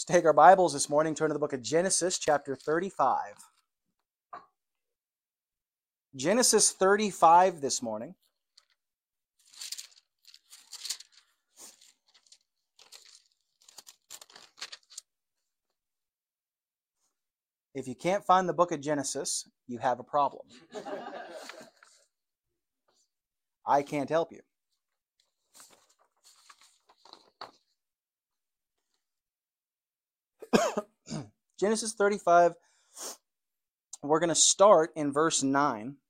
Let's take our Bibles this morning, turn to the book of Genesis, chapter 35. Genesis 35 this morning. If you can't find the book of Genesis, you have a problem. I can't help you. Genesis 35, we're going to start in verse 9. It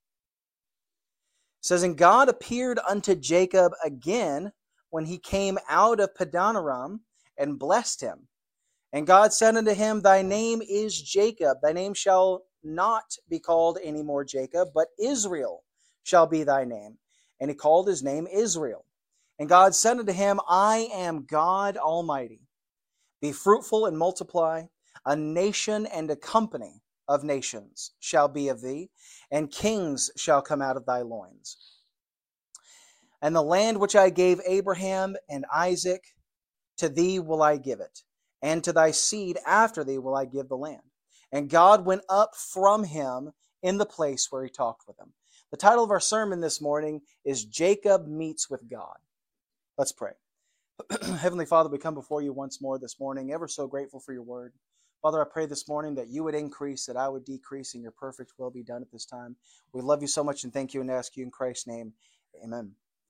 says, "And God appeared unto Jacob again when he came out of Padanaram, and blessed him. And God said unto him, Thy name is Jacob. Thy name shall not be called any more Jacob, but Israel shall be thy name. And he called his name Israel. And God said unto him, I am God Almighty. Be fruitful and multiply. A nation and a company of nations shall be of thee, and kings shall come out of thy loins. And the land which I gave Abraham and Isaac, to thee will I give it, and to thy seed after thee will I give the land. And God went up from him in the place where he talked with him." The title of our sermon this morning is Jacob Meets with God. Let's pray. Heavenly Father, we come before you once more this morning, ever so grateful for your word. Father, I pray this morning that you would increase, that I would decrease, and your perfect will be done at this time. We love you so much and thank you and ask you in Christ's name. Amen.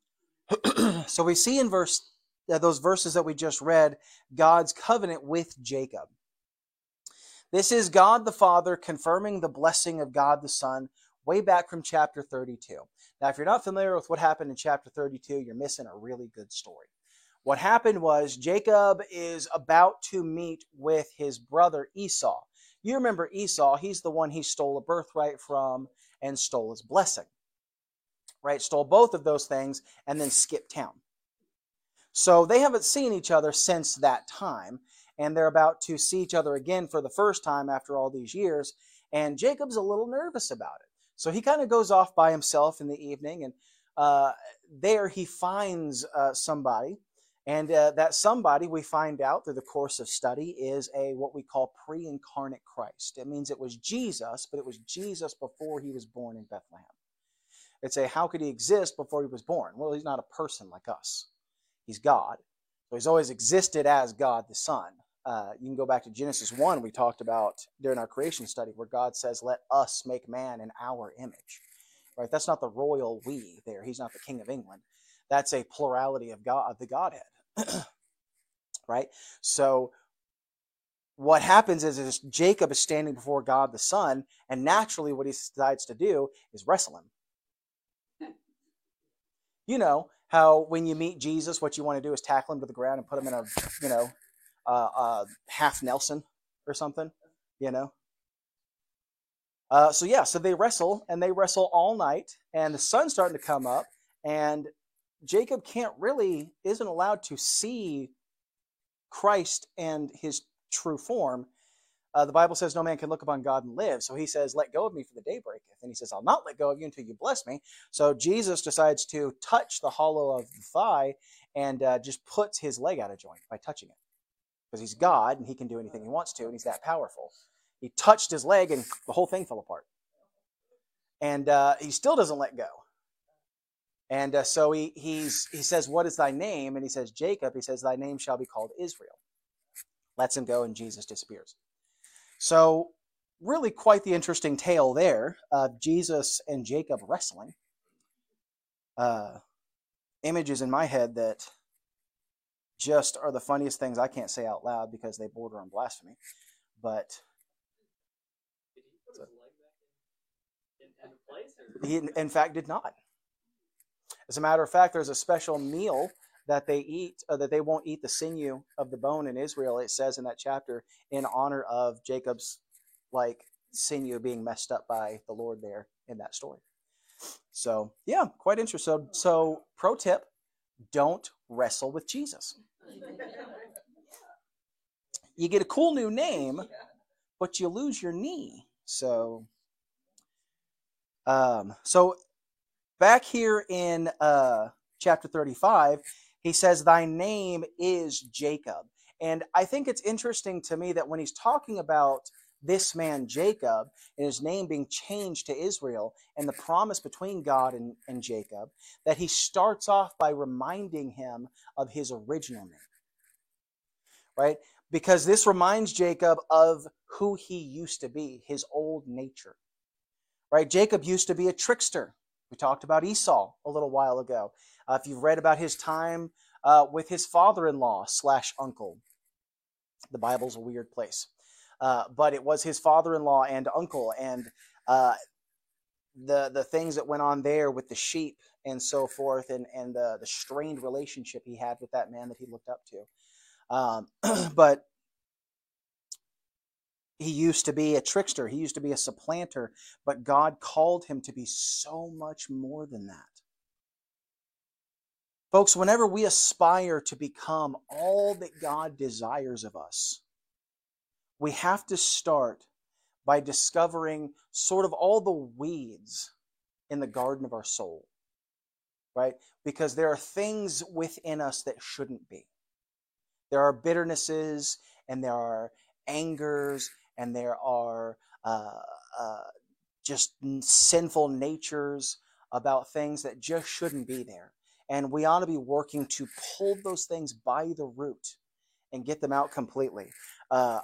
So we see in those verses that we just read, God's covenant with Jacob. This is God the Father confirming the blessing of God the Son way back from chapter 32. Now, if you're not familiar with what happened in chapter 32, you're missing a really good story. What happened was Jacob is about to meet with his brother Esau. You remember Esau, he's the one he stole a birthright from and stole his blessing. Right? Stole both of those things and then skipped town. So they haven't seen each other since that time, and they're about to see each other again for the first time after all these years, and Jacob's a little nervous about it. So he kind of goes off by himself in the evening, and there he finds somebody. And that somebody, we find out through the course of study, is what we call pre-incarnate Christ. It means it was Jesus, but it was Jesus before he was born in Bethlehem. It's how could he exist before he was born? Well, he's not a person like us. He's God. So he's always existed as God the Son. You can go back to Genesis 1, we talked about during our creation study, where God says, let us make man in our image. Right? That's not the royal we there. He's not the King of England. That's a plurality of God, of the Godhead. Right? So what happens is Jacob is standing before God the Son, and naturally what he decides to do is wrestle him. You know how when you meet Jesus, what you want to do is tackle him to the ground and put him in a half Nelson or something, So they wrestle, and they wrestle all night, and the sun's starting to come up, and Jacob isn't allowed to see Christ and his true form. The Bible says no man can look upon God and live. So he says, let go of me for the day breaketh. And he says, I'll not let go of you until you bless me. So Jesus decides to touch the hollow of the thigh and just puts his leg out of joint by touching it. Because he's God and he can do anything he wants to, and he's that powerful. He touched his leg and the whole thing fell apart. And he still doesn't let go. And so he says, what is thy name? And he says, Jacob. He says, thy name shall be called Israel. Lets him go, and Jesus disappears. So really quite the interesting tale there of Jesus and Jacob wrestling. Images in my head that just are the funniest things I can't say out loud because they border on blasphemy. But did he put his leg back in place? He, in fact, did not. As a matter of fact, there's a special meal that they eat, that they won't eat the sinew of the bone in Israel, it says in that chapter, in honor of Jacob's sinew being messed up by the Lord there in that story. So, yeah, quite interesting. So pro tip, don't wrestle with Jesus. You get a cool new name, but you lose your knee. So back here in chapter 35, he says, thy name is Jacob. And I think it's interesting to me that when he's talking about this man Jacob and his name being changed to Israel and the promise between God and Jacob, that he starts off by reminding him of his original name, right? Because this reminds Jacob of who he used to be, his old nature, right? Jacob used to be a trickster. We talked about Esau a little while ago. If you've read about his time with his father-in-law / uncle, the Bible's a weird place. But it was his father-in-law and uncle, and the things that went on there with the sheep and so forth, and the strained relationship he had with that man that he looked up to. But he used to be a trickster. He used to be a supplanter, but God called him to be so much more than that. Folks, whenever we aspire to become all that God desires of us, we have to start by discovering sort of all the weeds in the garden of our soul, right? Because there are things within us that shouldn't be. There are bitternesses, and there are angers, and there are just sinful natures about things that just shouldn't be there. And we ought to be working to pull those things by the root and get them out completely. A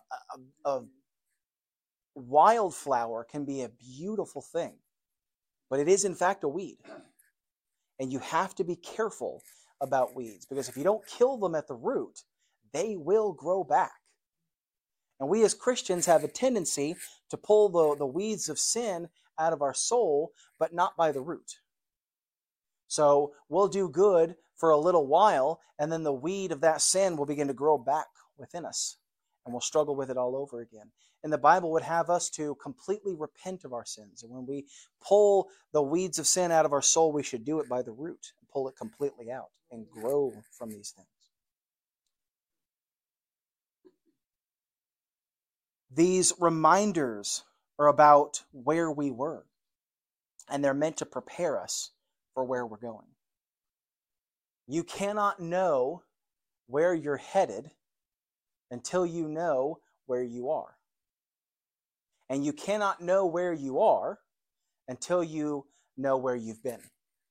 wildflower can be a beautiful thing, but it is in fact a weed. And you have to be careful about weeds, because if you don't kill them at the root, they will grow back. And we as Christians have a tendency to pull the weeds of sin out of our soul, but not by the root. So we'll do good for a little while, and then the weed of that sin will begin to grow back within us, and we'll struggle with it all over again. And the Bible would have us to completely repent of our sins. And when we pull the weeds of sin out of our soul, we should do it by the root, and pull it completely out and grow from these things. These reminders are about where we were, and they're meant to prepare us for where we're going. You cannot know where you're headed until you know where you are. And you cannot know where you are until you know where you've been.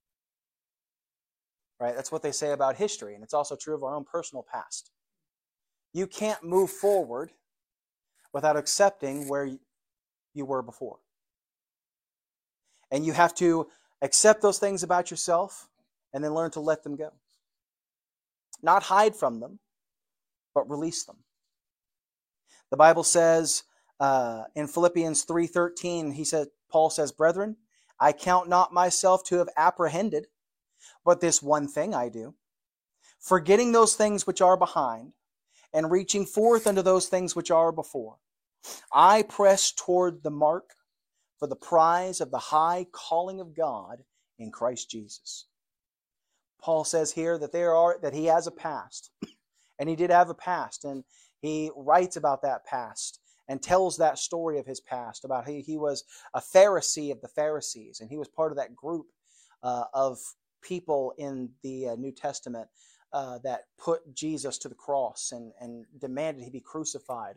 Right? That's what they say about history, and it's also true of our own personal past. You can't move forward without accepting where you were before. And you have to accept those things about yourself and then learn to let them go. Not hide from them, but release them. The Bible says in Philippians 3:13, Paul says, "Brethren, I count not myself to have apprehended, but this one thing I do, forgetting those things which are behind, and reaching forth unto those things which are before. I press toward the mark for the prize of the high calling of God in Christ Jesus." Paul says here that he has a past, and he did have a past, and he writes about that past and tells that story of his past, about how he was a Pharisee of the Pharisees, and he was part of that group of people in the New Testament that put Jesus to the cross and demanded he be crucified.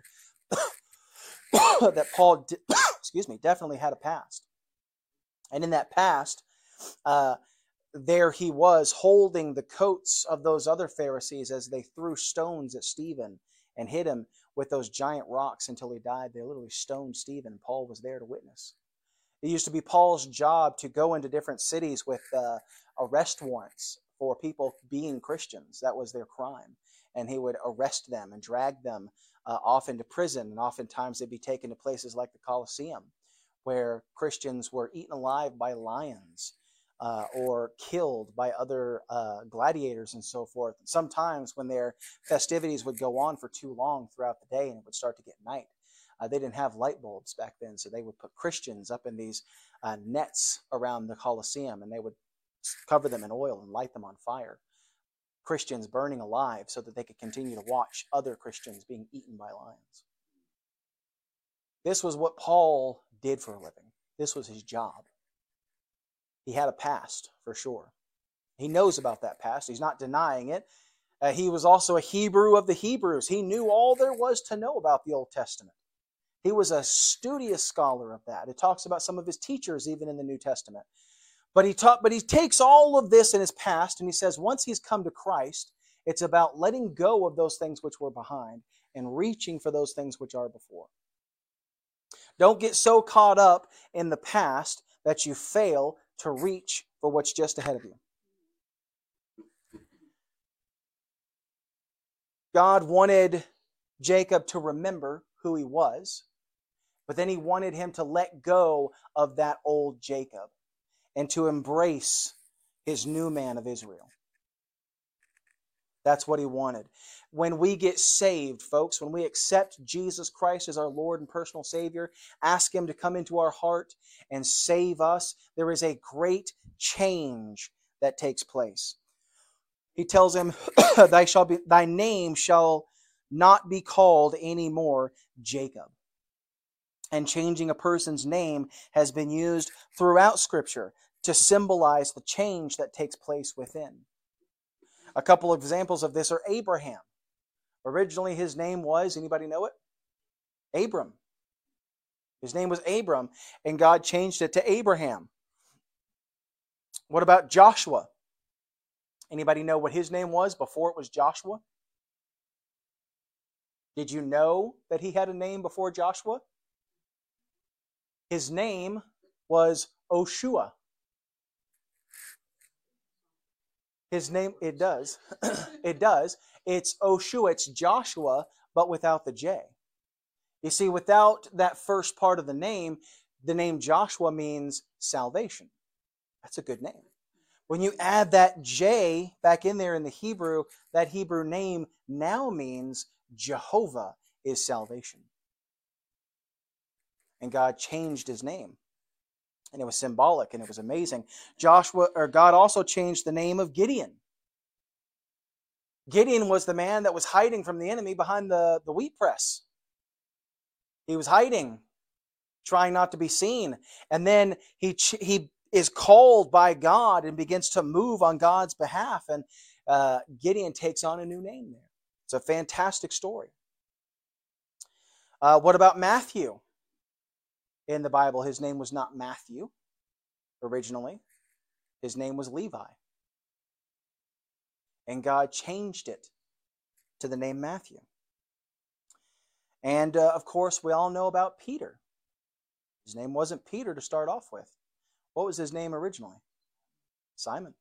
That Paul, definitely had a past. And in that past, there he was holding the coats of those other Pharisees as they threw stones at Stephen and hit him with those giant rocks until he died. They literally stoned Stephen. Paul was there to witness. It used to be Paul's job to go into different cities with arrest warrants for people being Christians. That was their crime. And he would arrest them and drag them off into prison. And oftentimes they'd be taken to places like the Colosseum, where Christians were eaten alive by lions or killed by other gladiators and so forth. And sometimes when their festivities would go on for too long throughout the day and it would start to get night, they didn't have light bulbs back then, so they would put Christians up in these nets around the Colosseum, and they would cover them in oil and light them on fire. Christians burning alive so that they could continue to watch other Christians being eaten by lions. This was what Paul did for a living. This was his job. He had a past, for sure. He knows about that past. He's not denying it. He was also a Hebrew of the Hebrews. He knew all there was to know about the Old Testament. He was a studious scholar of that. It talks about some of his teachers even in the New Testament. But he takes all of this in his past and he says once he's come to Christ, it's about letting go of those things which were behind and reaching for those things which are before. Don't get so caught up in the past that you fail to reach for what's just ahead of you. God wanted Jacob to remember who he was, but then he wanted him to let go of that old Jacob and to embrace his new man of Israel. That's what he wanted. When we get saved, folks, when we accept Jesus Christ as our Lord and personal Savior, ask him to come into our heart and save us, there is a great change that takes place. He tells him, thy name shall not be called anymore Jacob. And changing a person's name has been used throughout Scripture to symbolize the change that takes place within. A couple of examples of this are Abraham. Originally his name was, anybody know it? Abram. His name was Abram, and God changed it to Abraham. What about Joshua? Anybody know what his name was before it was Joshua? Did you know that he had a name before Joshua? His name was Oshua. His name, it does. It does. It's Oshua. It's Joshua, but without the J. You see, without that first part of the name Joshua means salvation. That's a good name. When you add that J back in there in the Hebrew, that Hebrew name now means Jehovah is salvation. And God changed his name. And it was symbolic and it was amazing. God also changed the name of Gideon. Gideon was the man that was hiding from the enemy behind the wheat press. He was hiding, trying not to be seen. And then he is called by God and begins to move on God's behalf. And Gideon takes on a new name there. It's a fantastic story. What about Matthew? In the Bible, his name was not Matthew originally. His name was Levi. And God changed it to the name Matthew. And of course, we all know about Peter. His name wasn't Peter to start off with. What was his name originally? Simon.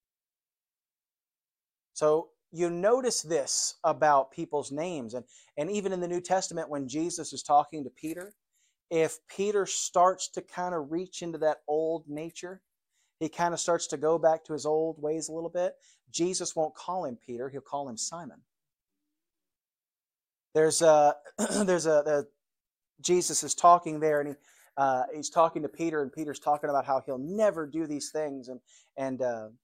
So you notice this about people's names. And even in the New Testament, when Jesus is talking to Peter, if Peter starts to kind of reach into that old nature, he kind of starts to go back to his old ways a little bit, Jesus won't call him Peter, he'll call him Simon. Jesus is talking there, and he's talking to Peter, and Peter's talking about how he'll never do these things, and the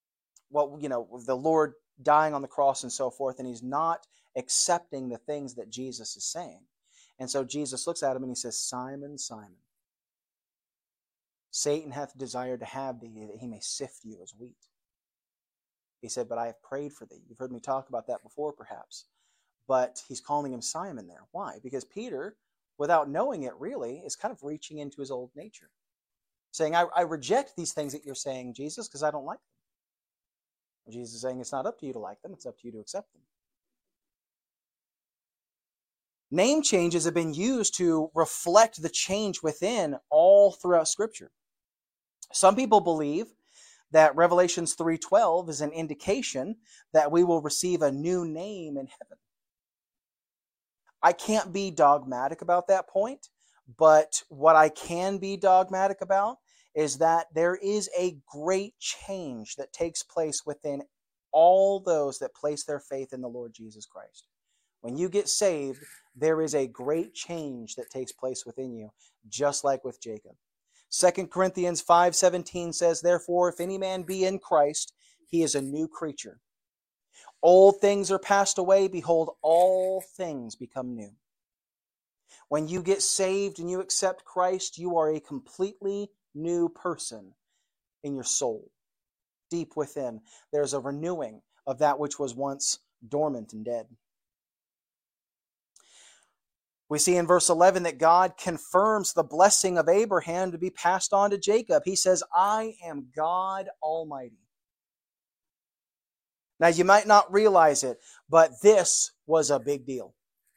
Lord dying on the cross and so forth, and he's not accepting the things that Jesus is saying. And so Jesus looks at him and he says, Simon, Simon, Satan hath desired to have thee, that he may sift you as wheat. He said, but I have prayed for thee. You've heard me talk about that before, perhaps. But he's calling him Simon there. Why? Because Peter, without knowing it really, is kind of reaching into his old nature. Saying, I reject these things that you're saying, Jesus, because I don't like them. Jesus is saying, it's not up to you to like them, it's up to you to accept them. Name changes have been used to reflect the change within all throughout Scripture. Some people believe that Revelations 3:12 is an indication that we will receive a new name in heaven. I can't be dogmatic about that point, but what I can be dogmatic about is that there is a great change that takes place within all those that place their faith in the Lord Jesus Christ. When you get saved, there is a great change that takes place within you, just like with Jacob. 2 Corinthians 5:17 says, therefore, if any man be in Christ, he is a new creature. Old things are passed away. Behold, all things become new. When you get saved and you accept Christ, you are a completely new person in your soul. Deep within, there's a renewing of that which was once dormant and dead. We see in verse 11 that God confirms the blessing of Abraham to be passed on to Jacob. He says, I am God Almighty. Now, you might not realize it, but this was a big deal.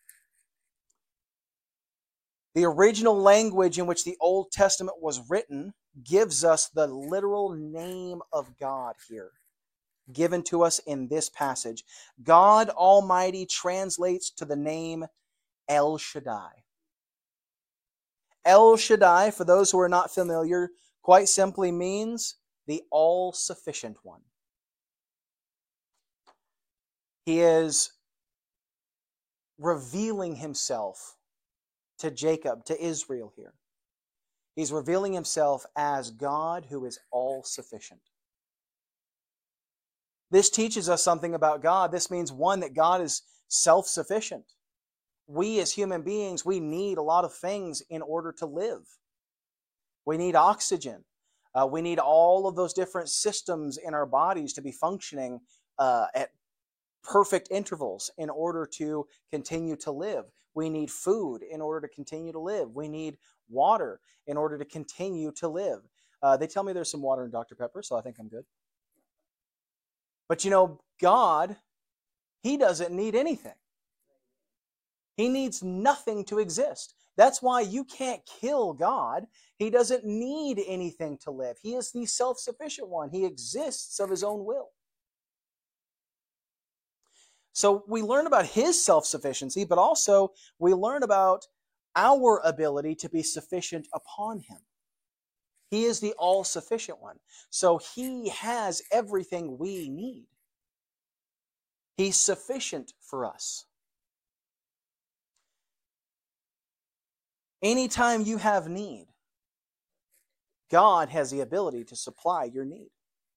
The original language in which the Old Testament was written gives us the literal name of God here, given to us in this passage. God Almighty translates to the name El Shaddai. El Shaddai, for those who are not familiar, quite simply means the all-sufficient one. He is revealing himself to Jacob, to Israel here. He's revealing himself as God who is all-sufficient. This teaches us something about God. This means, one, that God is self-sufficient. We as human beings, we need a lot of things in order to live. We need oxygen. We need all of those different systems in our bodies to be functioning at perfect intervals in order to continue to live. We need food in order to continue to live. We need water in order to continue to live. They tell me there's some water in Dr. Pepper, so I think I'm good. But you know, God, He doesn't need anything. He needs nothing to exist. That's why you can't kill God. He doesn't need anything to live. He is the self-sufficient one. He exists of His own will. So we learn about His self-sufficiency, but also we learn about our ability to be sufficient upon Him. He is the all-sufficient one. So He has everything we need. He's sufficient for us. Anytime you have need, God has the ability to supply your need.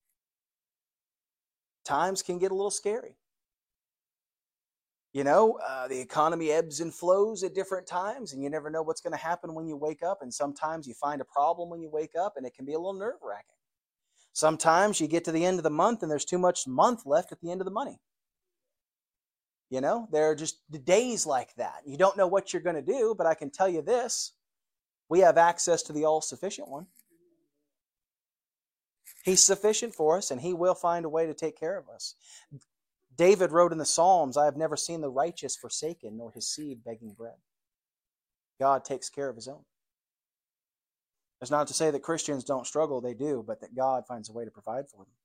Times can get a little scary. You know, the economy ebbs and flows at different times, and you never know what's going to happen when you wake up. And sometimes you find a problem when you wake up, and it can be a little nerve-wracking. Sometimes you get to the end of the month, and there's too much month left at the end of the money. You know, there are just days like that. You don't know what you're going to do, but I can tell you this. We have access to the all-sufficient one. He's sufficient for us, and He will find a way to take care of us. David wrote in the Psalms, I have never seen the righteous forsaken, nor his seed begging bread. God takes care of His own. That's not to say that Christians don't struggle. They do, but that God finds a way to provide for them.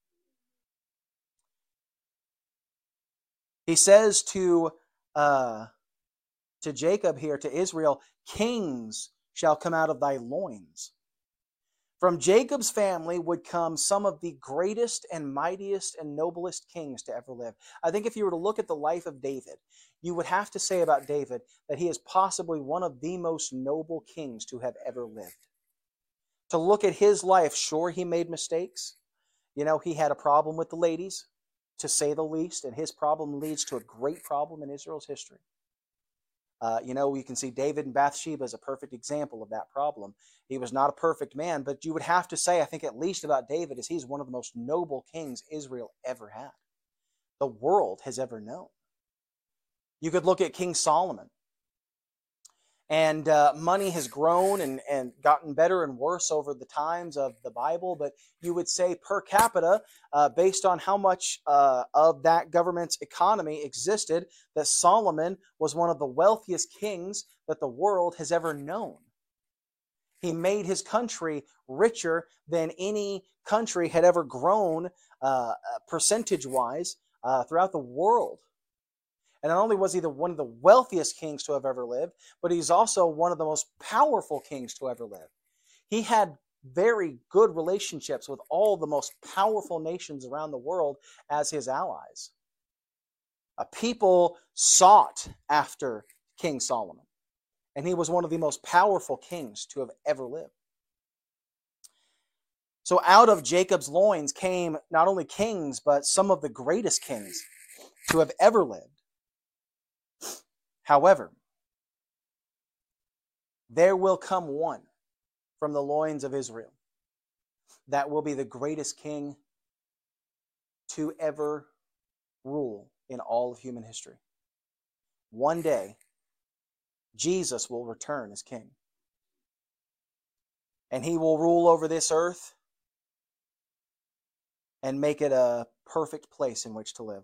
He says to Jacob here, to Israel, kings shall come out of thy loins. From Jacob's family would come some of the greatest and mightiest and noblest kings to ever live. I think if you were to look at the life of David, you would have to say about David that he is possibly one of the most noble kings to have ever lived. To look at his life, sure, he made mistakes. You know, he had a problem with the ladies, to say the least, and his problem leads to a great problem in Israel's history. You know, you can see David and Bathsheba as a perfect example of that problem. He was not a perfect man, but you would have to say, I think at least about David, is he's one of the most noble kings Israel ever had, the world has ever known. You could look at King Solomon. And money has grown and gotten better and worse over the times of the Bible. But you would say per capita, based on how much of that government's economy existed, that Solomon was one of the wealthiest kings that the world has ever known. He made his country richer than any country had ever grown percentage-wise throughout the world. And not only was he one of the wealthiest kings to have ever lived, but he's also one of the most powerful kings to ever live. He had very good relationships with all the most powerful nations around the world as his allies. People sought after King Solomon, and he was one of the most powerful kings to have ever lived. So out of Jacob's loins came not only kings, but some of the greatest kings to have ever lived. However, there will come one from the loins of Israel that will be the greatest king to ever rule in all of human history. One day, Jesus will return as king. And he will rule over this earth and make it a perfect place in which to live.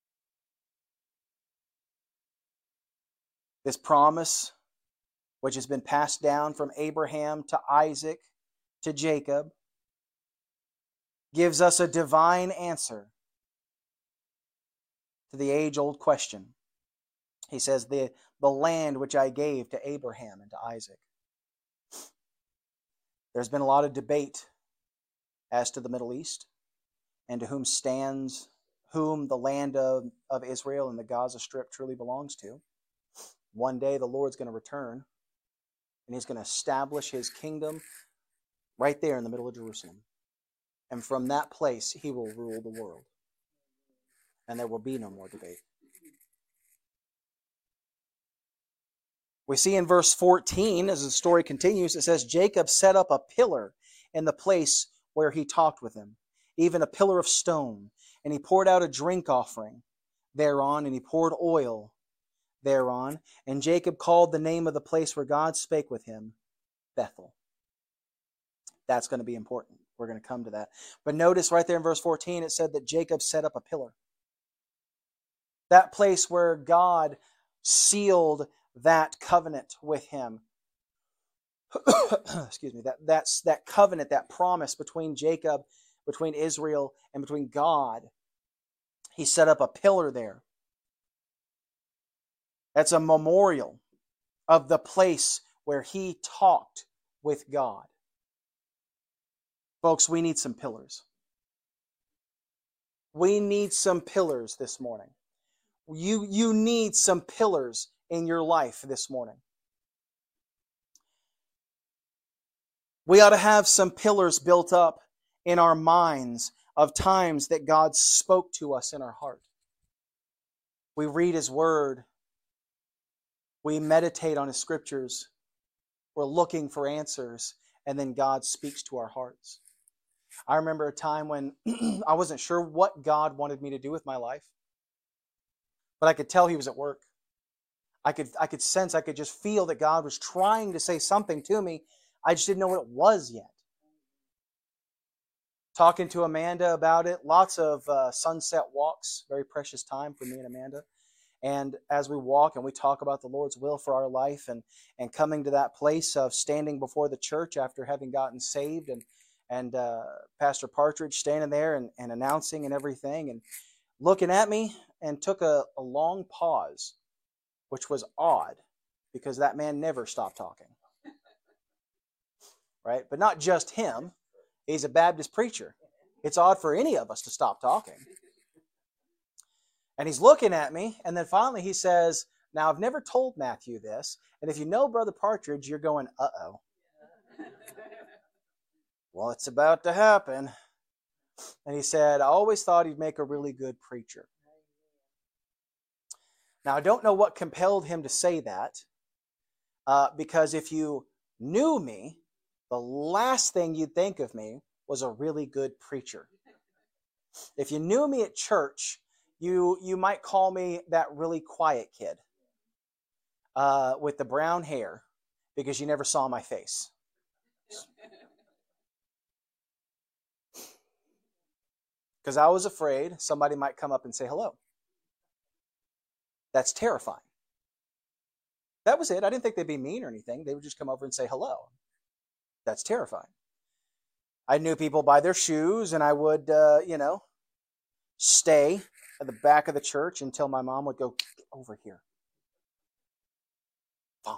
This promise, which has been passed down from Abraham to Isaac to Jacob, gives us a divine answer to the age-old question. He says, the land which I gave to Abraham and to Isaac. There's been a lot of debate as to the Middle East and to whom the land of Israel and the Gaza Strip truly belongs to. One day the Lord's going to return and he's going to establish his kingdom right there in the middle of Jerusalem. And from that place he will rule the world. And there will be no more debate. We see in verse 14, as the story continues, it says, Jacob set up a pillar in the place where he talked with him, even a pillar of stone. And he poured out a drink offering thereon, and he poured oil thereon. And Jacob called the name of the place where God spake with him, Bethel. That's going to be important. We're going to come to that. But notice right there in verse 14, it said that Jacob set up a pillar. That place where God sealed that covenant with him. Excuse me. That's that covenant, that promise between Jacob, between Israel, and between God. He set up a pillar there. That's a memorial of the place where he talked with God. Folks, we need some pillars. We need some pillars this morning. You need some pillars in your life this morning. We ought to have some pillars built up in our minds of times that God spoke to us in our heart. We read His Word. We meditate on His Scriptures. We're looking for answers, and then God speaks to our hearts. I remember a time when I wasn't sure what God wanted me to do with my life, but I could tell He was at work. I could sense, I could just feel that God was trying to say something to me. I just didn't know what it was yet. Talking to Amanda about it, lots of sunset walks, very precious time for me and Amanda. And as we walk and we talk about the Lord's will for our life and coming to that place of standing before the church after having gotten saved and Pastor Partridge standing there and announcing and everything and looking at me and took a long pause, which was odd because that man never stopped talking. Right? But not just him. He's a Baptist preacher. It's odd for any of us to stop talking. And he's looking at me, and then finally he says, now I've never told Matthew this, and if you know Brother Partridge, you're going, uh-oh. Well, it's about to happen. And he said, I always thought he'd make a really good preacher. Now, I don't know what compelled him to say that, because if you knew me, the last thing you'd think of me was a really good preacher. If you knew me at church, you might call me that really quiet kid with the brown hair because you never saw my face. Because I was afraid somebody might come up and say hello. That's terrifying. That was it. I didn't think they'd be mean or anything. They would just come over and say hello. That's terrifying. I knew people by their shoes, and I would, stay at the back of the church until my mom would go, get over here. Fine.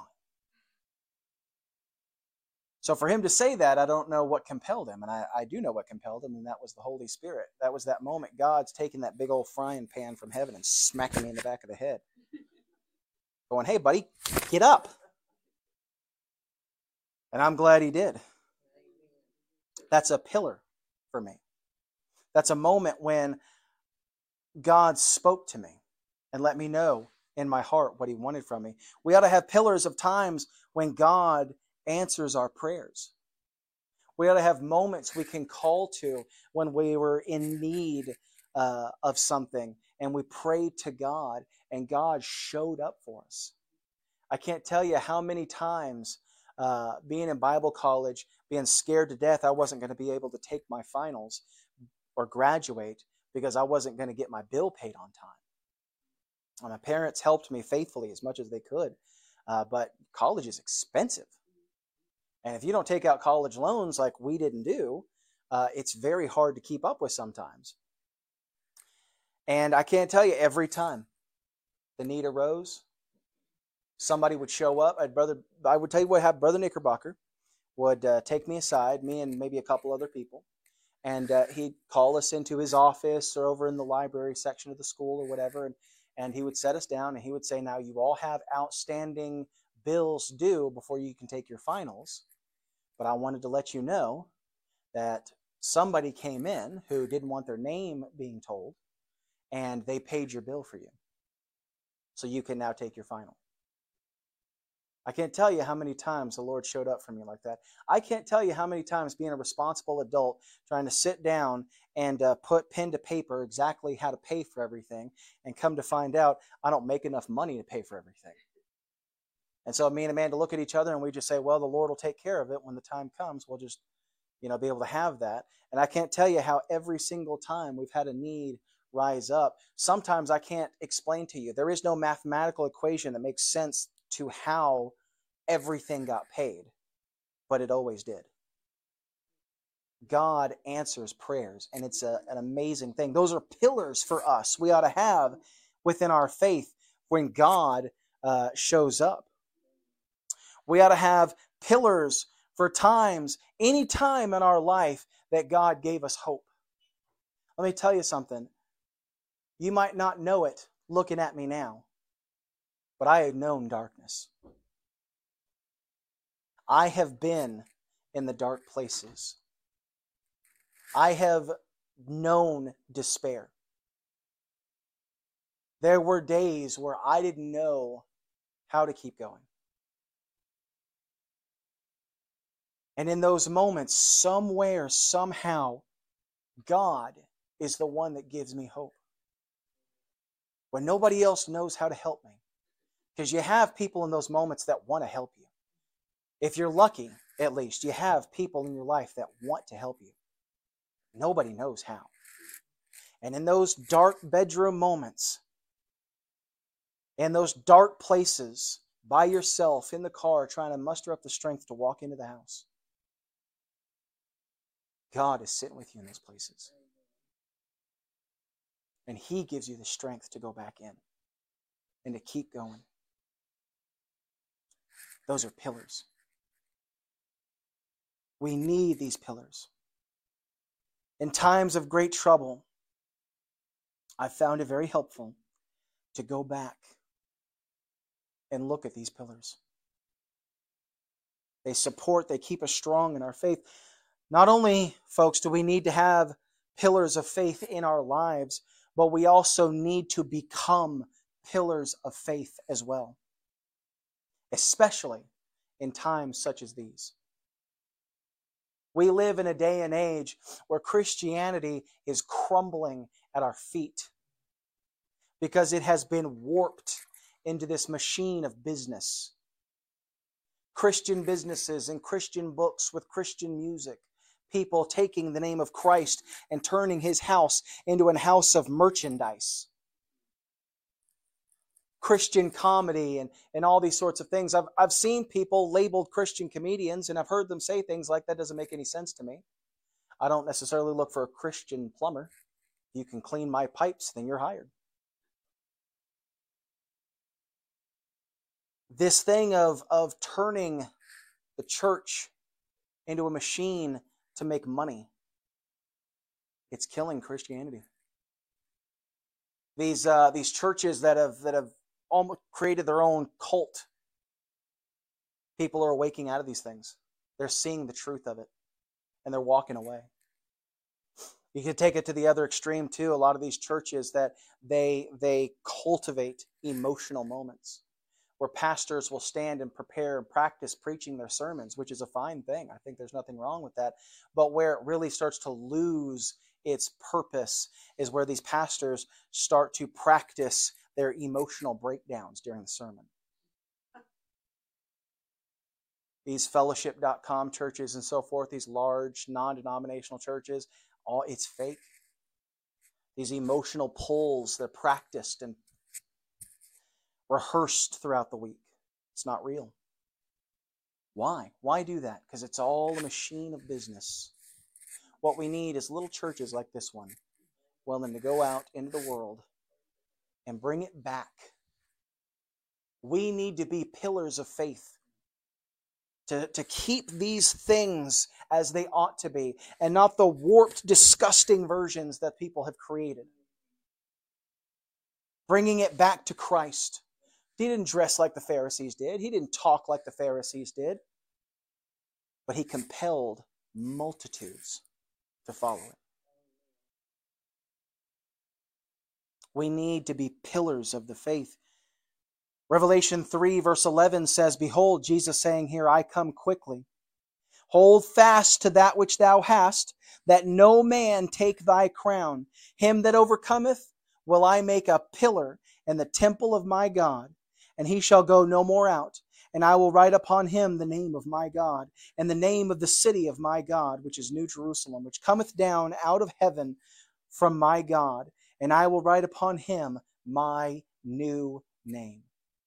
So for him to say that, I don't know what compelled him, and I do know what compelled him, and that was the Holy Spirit. That was that moment God's taking that big old frying pan from heaven and smacking me in the back of the head. Going, hey, buddy, get up. And I'm glad He did. That's a pillar for me. That's a moment when God spoke to me and let me know in my heart what He wanted from me. We ought to have pillars of times when God answers our prayers. We ought to have moments we can call to when we were in need of something and we prayed to God, and God showed up for us. I can't tell you how many times being in Bible college, being scared to death I wasn't going to be able to take my finals or graduate because I wasn't going to get my bill paid on time. And my parents helped me faithfully as much as they could, but college is expensive. And if you don't take out college loans like we didn't do, it's very hard to keep up with sometimes. And I can't tell you, every time the need arose, somebody would show up. I would tell you what happened. Brother Knickerbocker would take me aside, me and maybe a couple other people, and he'd call us into his office or over in the library section of the school or whatever, and he would set us down and he would say, now you all have outstanding bills due before you can take your finals, but I wanted to let you know that somebody came in who didn't want their name being told, and they paid your bill for you. So you can now take your final. I can't tell you how many times the Lord showed up for me like that. I can't tell you how many times being a responsible adult, trying to sit down and put pen to paper exactly how to pay for everything, and come to find out I don't make enough money to pay for everything. And so me and Amanda look at each other and we just say, well, the Lord will take care of it when the time comes. We'll just, be able to have that. And I can't tell you how every single time we've had a need rise up. Sometimes I can't explain to you. There is no mathematical equation that makes sense to how everything got paid, but it always did. God answers prayers, and it's an amazing thing. Those are pillars for us we ought to have within our faith when God shows up. We ought to have pillars for times, any time in our life that God gave us hope. Let me tell you something. You might not know it looking at me now, but I had known darkness. I have been in the dark places. I have known despair. There were days where I didn't know how to keep going. And in those moments, somewhere, somehow, God is the one that gives me hope. When nobody else knows how to help me. Because you have people in those moments that want to help you. If you're lucky, at least, you have people in your life that want to help you. Nobody knows how. And in those dark bedroom moments, in those dark places, by yourself, in the car, trying to muster up the strength to walk into the house, God is sitting with you in those places. And He gives you the strength to go back in and to keep going. Those are pillars. We need these pillars. In times of great trouble, I found it very helpful to go back and look at these pillars. They keep us strong in our faith. Not only, folks, do we need to have pillars of faith in our lives, but we also need to become pillars of faith as well, especially in times such as these. We live in a day and age where Christianity is crumbling at our feet because it has been warped into this machine of business. Christian businesses and Christian books with Christian music. People taking the name of Christ and turning His house into a house of merchandise. Christian comedy and all these sorts of things. I've seen people labeled Christian comedians, and I've heard them say things like, that doesn't make any sense to me. I don't necessarily look for a Christian plumber. If you can clean my pipes, then you're hired. This thing of turning the church into a machine to make money, it's killing Christianity. These churches that have almost created their own cult, people are waking out of these things. They're seeing the truth of it, and they're walking away. You could take it to the other extreme too. A lot of these churches that they cultivate emotional moments, where pastors will stand and prepare and practice preaching their sermons, which is a fine thing. I think there's nothing wrong with that. But where it really starts to lose its purpose is where these pastors start to practice their emotional breakdowns during the sermon. These fellowship.com churches and so forth, these large non-denominational churches, it's fake. These emotional pulls, they're practiced and rehearsed throughout the week. It's not real. Why? Why do that? Because it's all a machine of business. What we need is little churches like this one, willing to go out into the world and bring it back. We need to be pillars of faith, to keep these things as they ought to be, and not the warped, disgusting versions that people have created. Bringing it back to Christ. He didn't dress like the Pharisees did. He didn't talk like the Pharisees did. But he compelled multitudes to follow him. We need to be pillars of the faith. Revelation 3 verse 11 says, "Behold," Jesus saying here, "I come quickly. Hold fast to that which thou hast, that no man take thy crown. Him that overcometh will I make a pillar in the temple of my God, and he shall go no more out. And I will write upon him the name of my God, and the name of the city of my God, which is New Jerusalem, which cometh down out of heaven from my God. And I will write upon him my new name."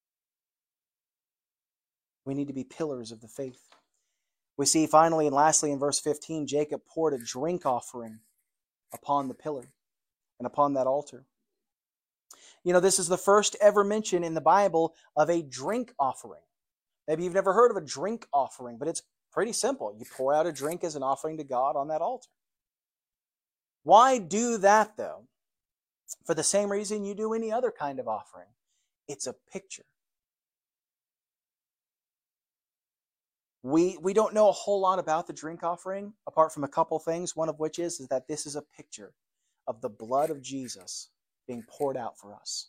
We need to be pillars of the faith. We see finally and lastly in verse 15, Jacob poured a drink offering upon the pillar and upon that altar. You know, this is the first ever mention in the Bible of a drink offering. Maybe you've never heard of a drink offering, but it's pretty simple. You pour out a drink as an offering to God on that altar. Why do that, though? For the same reason you do any other kind of offering. It's a picture. We don't know a whole lot about the drink offering, apart from a couple things, one of which is that this is a picture of the blood of Jesus being poured out for us.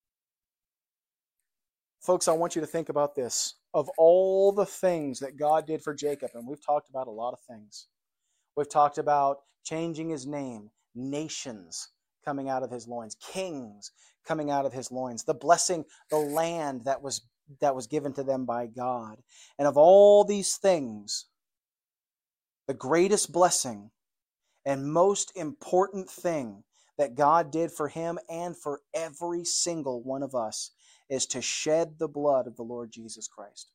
Folks, I want you to think about this. Of all the things that God did for Jacob, and we've talked about a lot of things. We've talked about changing his name, nations coming out of his loins, kings coming out of his loins, the blessing, the land that was given to them by God. And of all these things, the greatest blessing and most important thing that God did for him and for every single one of us is to shed the blood of the Lord Jesus Christ.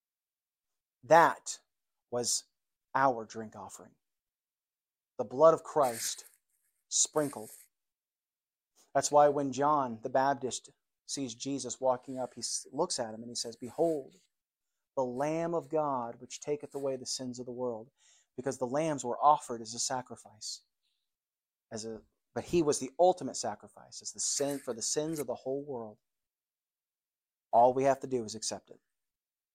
That was our drink offering. The blood of Christ sprinkled. That's why when John the Baptist sees Jesus walking up, he looks at him and he says, "Behold, the Lamb of God, which taketh away the sins of the world." Because the lambs were offered as a sacrifice. But he was the ultimate sacrifice, as the sin for the sins of the whole world. All we have to do is accept it.